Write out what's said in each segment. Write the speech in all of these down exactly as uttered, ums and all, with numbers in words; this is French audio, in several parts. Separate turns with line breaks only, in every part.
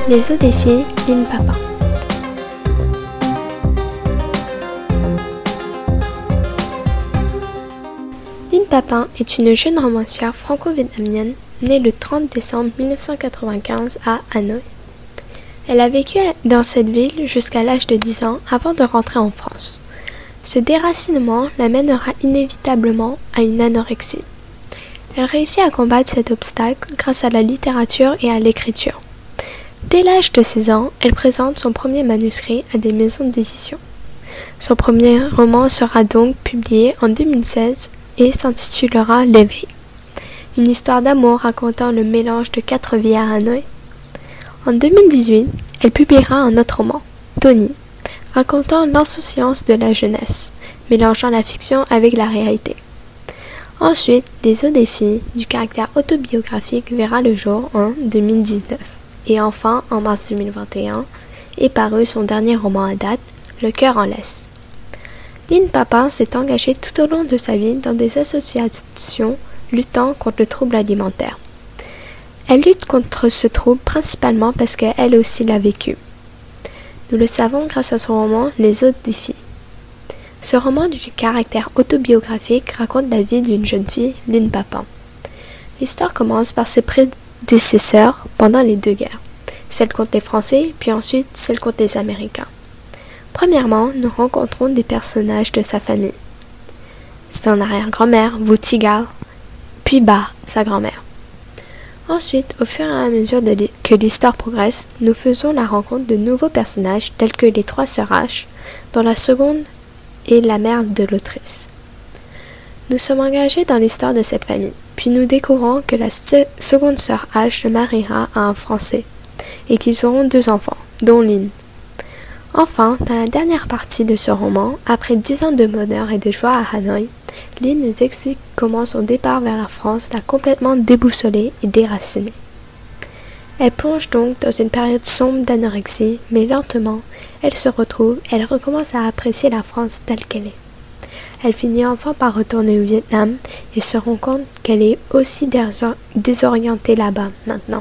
Les eaux des filles, Lynne Papin. Lynne Papin est une jeune romancière franco-vietnamienne née le trente décembre mille neuf cent quatre-vingt-quinze à Hanoï. Elle a vécu dans cette ville jusqu'à l'âge de dix ans avant de rentrer en France. Ce déracinement la mènera inévitablement à une anorexie. Elle réussit à combattre cet obstacle grâce à la littérature et à l'écriture. Dès l'âge de seize ans, elle présente son premier manuscrit à des maisons d'édition. Son premier roman sera donc publié en deux mille seize et s'intitulera L'éveil, une histoire d'amour racontant le mélange de quatre vies à Hanoï. En deux mille dix-huit, elle publiera un autre roman, Tony, racontant l'insouciance de la jeunesse, mélangeant la fiction avec la réalité. Ensuite, Des eaux des filles, du caractère autobiographique, verra le jour en deux mille dix-neuf. Et enfin, en mars deux mille vingt et un, est paru son dernier roman à date, Le cœur en laisse. Lynne Papin s'est engagée tout au long de sa vie dans des associations luttant contre le trouble alimentaire. Elle lutte contre ce trouble principalement parce qu'elle aussi l'a vécu. Nous le savons grâce à son roman Les eaux des filles. Ce roman du caractère autobiographique raconte la vie d'une jeune fille, Lynne Papin. L'histoire commence par ses prédécesseurs pendant les deux guerres, celle contre les Français, puis ensuite celle contre les Américains. Premièrement, nous rencontrons des personnages de sa famille. Son arrière-grand-mère, Wu Tiga, puis Ba, sa grand-mère. Ensuite, au fur et à mesure de li- que l'histoire progresse, nous faisons la rencontre de nouveaux personnages tels que les trois sœurs H, dont la seconde est la mère de l'autrice. Nous sommes engagés dans l'histoire de cette famille, puis nous découvrons que la se- seconde sœur H se mariera à un Français, et qu'ils auront deux enfants, dont Lynne. Enfin, dans la dernière partie de ce roman, après dix ans de bonheur et de joie à Hanoï, Lynne nous explique comment son départ vers la France l'a complètement déboussolée et déracinée. Elle plonge donc dans une période sombre d'anorexie, mais lentement, elle se retrouve, elle recommence à apprécier la France telle qu'elle est. Elle finit enfin par retourner au Vietnam et se rend compte qu'elle est aussi désorientée là-bas maintenant.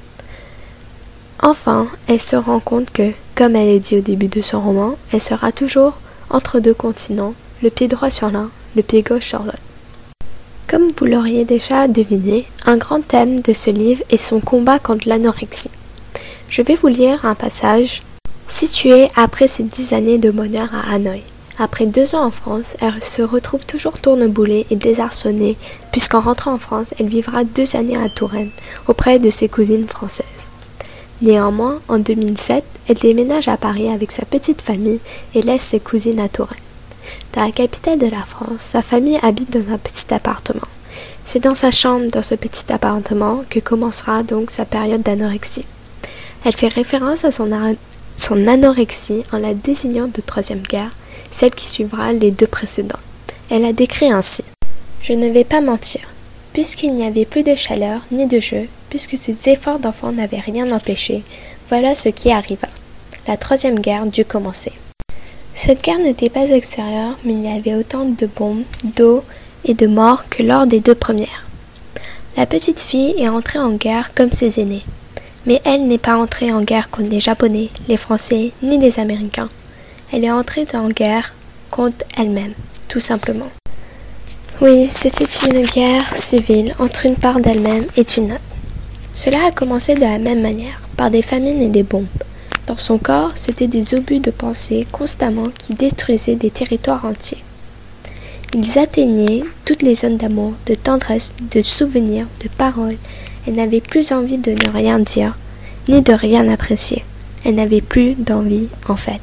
Enfin, elle se rend compte que, comme elle est dit au début de son roman, elle sera toujours entre deux continents, le pied droit sur l'un, le pied gauche sur l'autre. Comme vous l'auriez déjà deviné, un grand thème de ce livre est son combat contre l'anorexie. Je vais vous lire un passage situé après ses dix années de bonheur à Hanoï. Après deux ans en France, elle se retrouve toujours tourneboulée et désarçonnée, puisqu'en rentrant en France, elle vivra deux années à Touraine, auprès de ses cousines françaises. Néanmoins, en deux mille sept, elle déménage à Paris avec sa petite famille et laisse ses cousines à Touraine. Dans la capitale de la France, sa famille habite dans un petit appartement. C'est dans sa chambre, dans ce petit appartement, que commencera donc sa période d'anorexie. Elle fait référence à son, ar- son anorexie en la désignant de troisième guerre, celle qui suivra les deux précédentes. Elle a décrit ainsi. « Je ne vais pas mentir. Puisqu'il n'y avait plus de chaleur ni de jeu, puisque ces efforts d'enfant n'avaient rien empêché, voilà ce qui arriva. La troisième guerre dut commencer. Cette guerre n'était pas extérieure, mais il y avait autant de bombes, d'eau et de morts que lors des deux premières. La petite fille est entrée en guerre comme ses aînés, mais elle n'est pas entrée en guerre contre les Japonais, les Français, ni les Américains. Elle est entrée en guerre contre elle-même, tout simplement. Oui, c'était une guerre civile entre une part d'elle-même et une autre. Cela a commencé de la même manière, par des famines et des bombes. Dans son corps, c'étaient des obus de pensée constamment qui détruisaient des territoires entiers. Ils atteignaient toutes les zones d'amour, de tendresse, de souvenirs, de paroles. Elle n'avait plus envie de ne rien dire, ni de rien apprécier. Elle n'avait plus d'envie, en fait.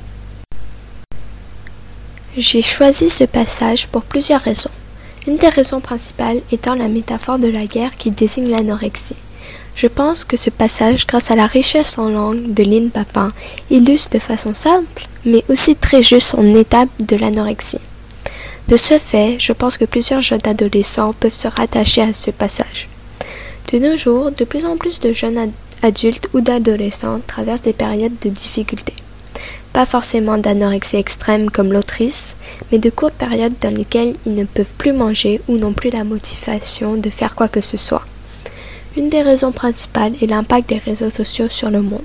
J'ai choisi ce passage pour plusieurs raisons. Une des raisons principales étant la métaphore de la guerre qui désigne l'anorexie. Je pense que ce passage, grâce à la richesse en langue de Lynne Papin, illustre de façon simple, mais aussi très juste son étape de l'anorexie. De ce fait, je pense que plusieurs jeunes adolescents peuvent se rattacher à ce passage. De nos jours, de plus en plus de jeunes ad- adultes ou d'adolescents traversent des périodes de difficulté. Pas forcément d'anorexie extrême comme l'autrice, mais de courtes périodes dans lesquelles ils ne peuvent plus manger ou n'ont plus la motivation de faire quoi que ce soit. Une des raisons principales est l'impact des réseaux sociaux sur le monde.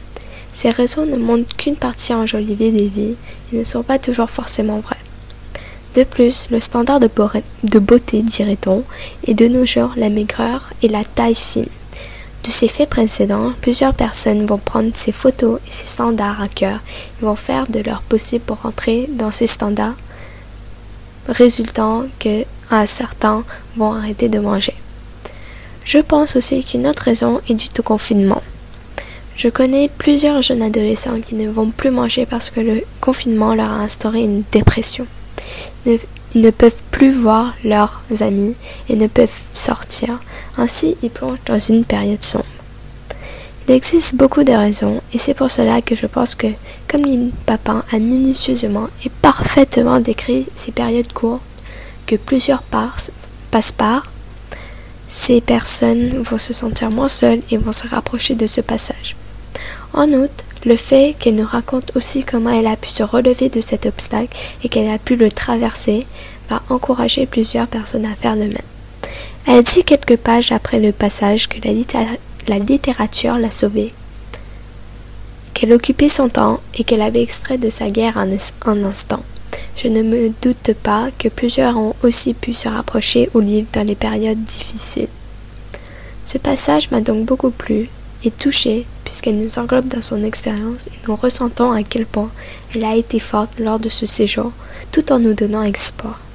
Ces réseaux ne montrent qu'une partie enjolivée des vies et ne sont pas toujours forcément vrais. De plus, le standard de, bo- de beauté, dirait-on, est de nos jours la maigreur et la taille fine. De ces faits précédents, plusieurs personnes vont prendre ces photos et ces standards à cœur et vont faire de leur possible pour entrer dans ces standards, résultant que à certains vont arrêter de manger. Je pense aussi qu'une autre raison est due au confinement. Je connais plusieurs jeunes adolescents qui ne vont plus manger parce que le confinement leur a instauré une dépression. Ils ne peuvent plus voir leurs amis et ne peuvent sortir. Ainsi, ils plongent dans une période sombre. Il existe beaucoup de raisons et c'est pour cela que je pense que, comme Lynn Papin a minutieusement et parfaitement décrit ces périodes courtes que plusieurs passent par, ces personnes vont se sentir moins seules et vont se rapprocher de ce passage. En outre, le fait qu'elle nous raconte aussi comment elle a pu se relever de cet obstacle et qu'elle a pu le traverser va encourager plusieurs personnes à faire le même. Elle dit quelques pages après le passage que la, littéra- la littérature l'a sauvée, qu'elle occupait son temps et qu'elle avait extrait de sa guerre un, un instant. Je ne me doute pas que plusieurs ont aussi pu se rapprocher au livre dans les périodes difficiles. Ce passage m'a donc beaucoup plu et touchée puisqu'elle nous englobe dans son expérience et nous ressentons à quel point elle a été forte lors de ce séjour, tout en nous donnant espoir.